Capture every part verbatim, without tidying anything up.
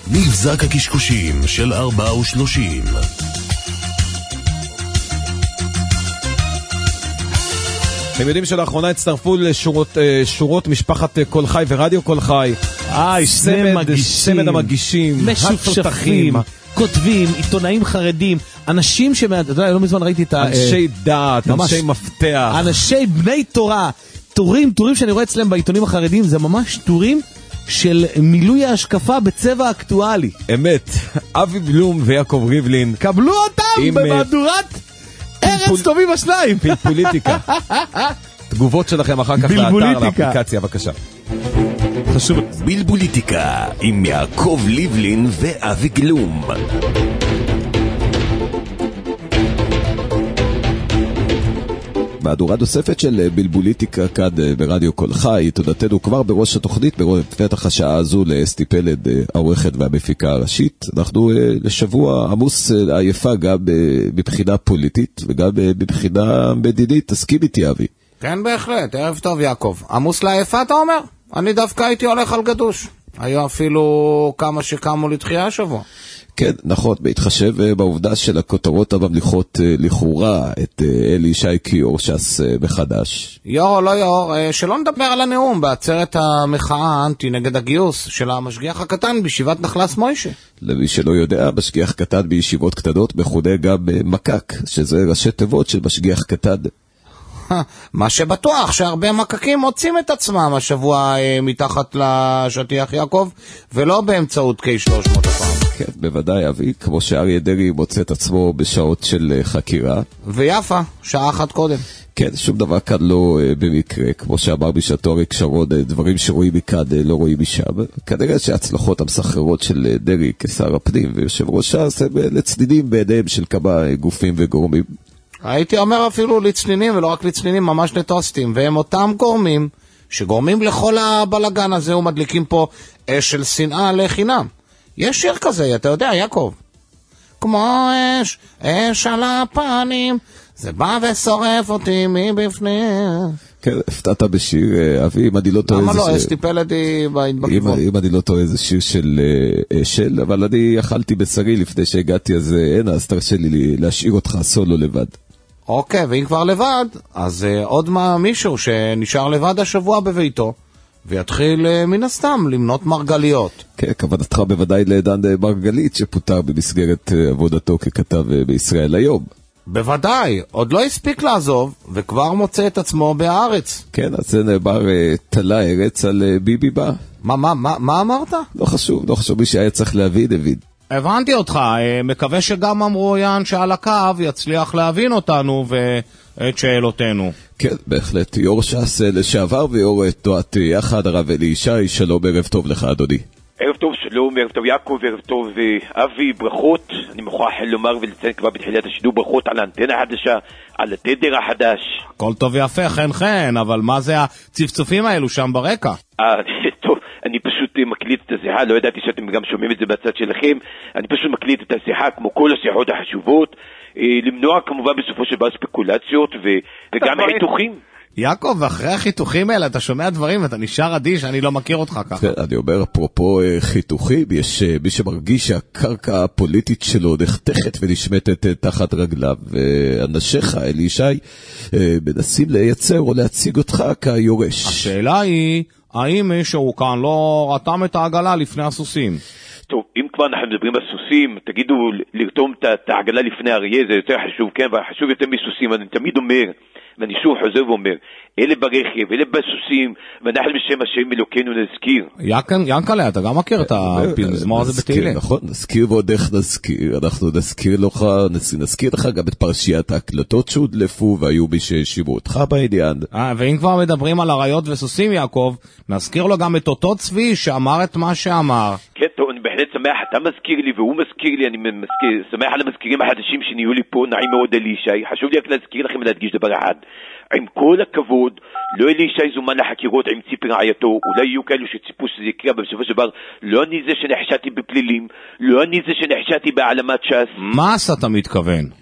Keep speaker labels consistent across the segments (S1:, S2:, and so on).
S1: מבזק הקשקושים של ארבע ושלושים.
S2: אתם יודעים שלאחרונה הצטרפו לשורות שורות משפחת כל חי ורדיו כל חי.
S3: איי, שני מגישים,
S2: סמד המגישים,
S3: משופשפים, כותבים, עיתונאים חרדים, אנשים שמה, אתה יודע, לא מזמן ראיתי את
S2: אנשי דעת, אנשי מפתח,
S3: אנשי בני תורה, טורים, טורים שאני רואה אצלם בעיתונים החרדים, זה ממש טורים של מילוי ההשקפה בצבע אקטואלי.
S2: אמת, אבי בלום ויעקב ריבלין.
S3: קבלו אותם במהדורת ארץ טובים השניים.
S2: פלפוליטיקה. תגובות שלכם אחר כך לאתר, לאפליקציה, בבקשה.
S3: חשוב.
S1: בלבוליטיקה עם יעקב ליבלין ואבי גלום.
S2: מהדורה נוספת של בלבוליטיקה כאן ברדיו כל חי, תודתנו כבר בראש התוכנית, בפתח השעה הזו לאסתי פלד, העורכת והמפיקה הראשית. אנחנו לשבוע עמוס עייפה גם מבחינה פוליטית וגם מבחינה מדינית. תסכים איתי אבי?
S4: כן בהחלט, ערב טוב יעקב. עמוס לעייפה אתה אומר? אני דווקא הייתי הולך על גדוש. היו אפילו כמה שקמו לתחייה השבוע.
S2: כן, נכון, בהתחשב בעובדה של הכותרות הממליכות לכאורה את אלי ישי כיור ש"ס מחדש.
S4: יור או לא יור, שלא נדבר על הנאום בעצרת המחאה האנטי נגד הגיוס של המשגיח הקטן בישיבת נחלס מוישה.
S2: למי שלא יודע, משגיח קטן בישיבות קטנות מכונה גם מקק, שזה ראשי תיבות של משגיח קטן.
S4: מה שבטוח שהרבה מקקים מוצאים את עצמם השבוע מתחת לשטיח יעקב, ולא באמצעות קיי שלוש מאות הפעם.
S2: כן, בוודאי אבי, כמו שאריה דרעי מוצא את עצמו בשעות של חקירה.
S4: ויפה, שעה אחת קודם.
S2: כן, שום דבר כאן לא במקרה, כמו שאמר בשעתו אריק שרון, דברים שרואים מכאן לא רואים משם. כנראה שההצלחות המסחררות של דרעי כשר הפנים ויושב ראש ש"ס הם לצנינים בעיניהם של כמה גופים וגורמים.
S4: הייתי אומר אפילו לצנינים, ולא רק לצנינים, ממש לטוסטים, והם אותם גורמים שגורמים לכל הבלגן הזה ומדליקים פה אש של שנאה לחינם. יש שיר כזה, אתה יודע, יעקב. כמו אש, אש על הפנים, זה בא ושורף אותי מבפנים.
S2: כן, הפתעת בשיר, אבי, אם אני לא טועה...
S4: למה לא? אסתי פלדי בכיוון.
S2: אם אני לא טועה, זה שיר של אשל, אבל אני אכלתי בשרי לפני שהגעתי, אז הנה, אז תרשה לי להשאיר אותך סולו לבד.
S4: אוקיי, ואם כבר לבד, אז עוד מה מישהו שנשאר לבד השבוע בביתו, ויתחיל מן הסתם למנות מרגליות.
S2: כן, כוונתך בוודאי לעידן מרגלית שפוטר במסגרת עבודתו ככתב בישראל היום.
S4: בוודאי, עוד לא הספיק לעזוב, וכבר מוצא את עצמו בארץ.
S2: כן, אז זה נאמר תלה ארץ על ביבי בא.
S4: מה, מה, מה, מה אמרת?
S2: לא חשוב, לא חשוב, מי שהיה צריך להבין, הבין.
S4: הבנתי אותך, מקווה שגם המרואיין שעל הקו יצליח להבין אותנו ואת שאלותינו.
S2: כן, בהחלט, יו"ר ש"ס לשעבר ויו"ר תנועת יחד, הרב אלי ישי, שלום, ערב טוב לך אדוני.
S5: ערב טוב, שלום, ערב טוב יעקב, ערב טוב אבי, ברכות. אני מוכרח לומר ולציין כבר בתחילת השידור ברכות על האנטנה החדשה, על התדר החדש.
S4: הכל טוב ויפה, חן חן, אבל מה זה הצפצופים האלו שם ברקע?
S5: אה, טוב, אני פשוט מקליט את השיחה, לא ידעתי שאתם גם שומעים את זה בצד שלכם. אני פשוט מקליט את השיחה כמו כל השיחות החשובות, למנוע כמובן בסופו של דבר ספקולציות וגם חיתוכים.
S4: יעקב, אחרי החיתוכים האלה אתה שומע דברים ואתה נשאר עדי שאני לא מכיר אותך ככה.
S2: אני אומר, אפרופו חיתוכים, יש מי שמרגיש שהקרקע הפוליטית שלו נחתכת ונשמטת תחת רגליו, ואנשיך, אלי ישי, מנסים לייצר או להציג אותך כיורש.
S4: השאלה היא, האם מישהו כאן לא רתם את העגלה לפני הסוסים?
S5: טוב, אם כבר אנחנו מדברים על סוסים, תגידו, לרתום את העגלה לפני אריה, זה יותר חשוב, כן, וחשוב יותר מסוסים. אני תמיד אומר, ואני שוב חוזר ואומר, אלה ברכב, אלה בסוסים, ואנחנו בשם השם אלוקינו נזכיר.
S4: ינקלה, אתה גם מכיר את הפזמור הזה בתהילים.
S2: נכון, נזכיר ועוד איך נזכיר, אנחנו נזכיר לך, נזכיר לך גם את פרשיית ההקלטות שהודלפו, והיו מי שהשיבו אותך בעניין.
S4: ואם כבר מדברים על אריות וסוסים, יעקב, נזכיר לו גם את אותו צבי שאמר את מה שאמר.
S5: כן, טוב, אני בהחלט שמח, אתה מזכיר לי והוא מזכיר לי, אני שמח על המזכירים החדשים שנהיו לי פה, נעים מאוד אלי ישי. חשוב לי רק להזכיר לכם ולהדגיש דבר אחד. עם כל הכבוד, לא אלי ישי זומן לחקירות עם ציפי רעייתו, אולי יהיו כאלו שציפו שזה יקרה, אבל בסופו של דבר, לא אני זה שנחשתי בפלילים, לא אני זה שנחשתי בהעלמת ש"ס.
S4: מה אתה מתכוון?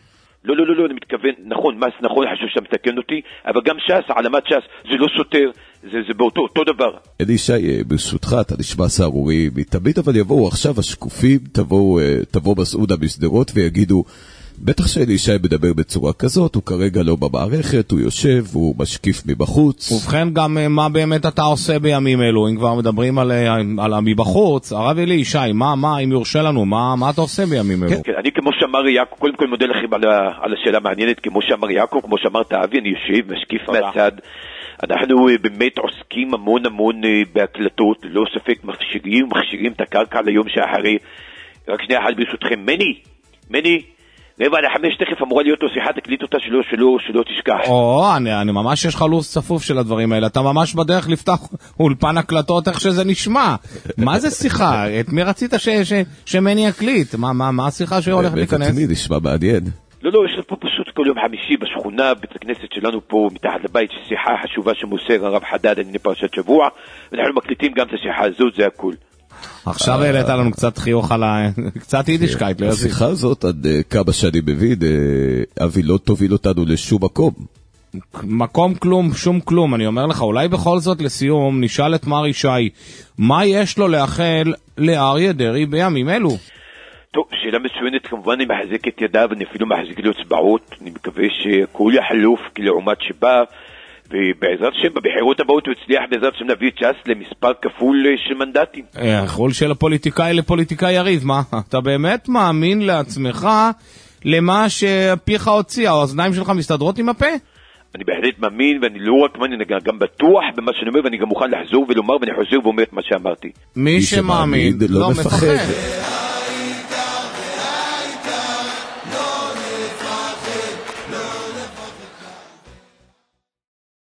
S5: לא, לא, לא, לא, אני מתכוון, נכון, מס נכון, חשוב שאתה מתקן אותי, אבל גם ש"ס, העלמת ש"ס, זה לא סותר, זה, זה באותו, אותו דבר.
S2: אלישי, ברשותך, אתה נשמע סערורי, מתמיד אבל יבואו עכשיו השקופים, תבואו, תבואו בסעודה בשדרות ויגידו, בטח שאלישי מדבר בצורה כזאת, הוא כרגע לא במערכת, הוא יושב, הוא משקיף מבחוץ.
S4: ובכן גם מה באמת אתה עושה בימים אלו, אם כבר מדברים על, על מבחוץ, הרב אלישי, מה, מה, אם יורשה לנו, מה, מה אתה עושה בימים אלו?
S5: כן, כן, אני כמו שאמר יעקב, קודם כל מודה לכם על, ה, על השאלה המעניינת, כמו שאמר יעקב, כמו שאמרת אבי, אני יושב, משקיף מהצד. אנחנו באמת עוסקים המון המון בהקלטות, לא ספק מכשירים, מכשירים את הקרקע ליום שאחרי. רק שנייה אחת ברשותכם, מני, מני, רבע לחמש תכף אמורה להיות לו שיחה, תקליט אותה שלא, שלא, שלא תשכח.
S4: או, אני, אני ממש יש לך לו"ז צפוף של הדברים האלה, אתה ממש בדרך לפתח אולפן הקלטות איך שזה נשמע. מה זה שיחה? את מי רצית ש, ש, שמני יקליט? מה, מה, מה השיחה שהולך להיכנס?
S2: בטח מי נשמע מעניין.
S5: לא, לא, יש לנו פה פשוט כל יום חמישי בשכונה, בית הכנסת שלנו פה מתחת לבית, שיחה חשובה שמוסר הרב חדד, אני פרשת שבוע, ואנחנו מקליטים גם את השיחה הזאת, זה הכול.
S4: עכשיו העלית לנו קצת חיוך על ה... קצת יידישקייט.
S2: השיחה הזאת עד כמה שאני מבין, אבי לא תוביל אותנו לשום מקום.
S4: מקום כלום, שום כלום. אני אומר לך, אולי בכל זאת לסיום נשאל את מר ישי, מה יש לו לאחל לאריה דרעי בימים אלו?
S5: טוב, שאלה מצוינת, כמובן אני מחזק את ידיו, אני אפילו מחזיק לו אצבעות, אני מקווה שכל יחלוף כלעומת שבא, ובעזרת השם, בבחירות הבאות הוא הצליח בעזרת השם להביא את ש"ס למספר כפול של מנדטים.
S4: החול של הפוליטיקאי לפוליטיקאי יריב, מה? אתה באמת מאמין לעצמך למה שפיך הוציא, האוזניים שלך מסתדרות עם הפה?
S5: אני בהחלט מאמין, ואני לא רק מאמין, אני גם בטוח במה שאני אומר, ואני גם מוכן לחזור ולומר, ואני חוזר ואומר את מה שאמרתי.
S4: מי שמאמין לא מפחד.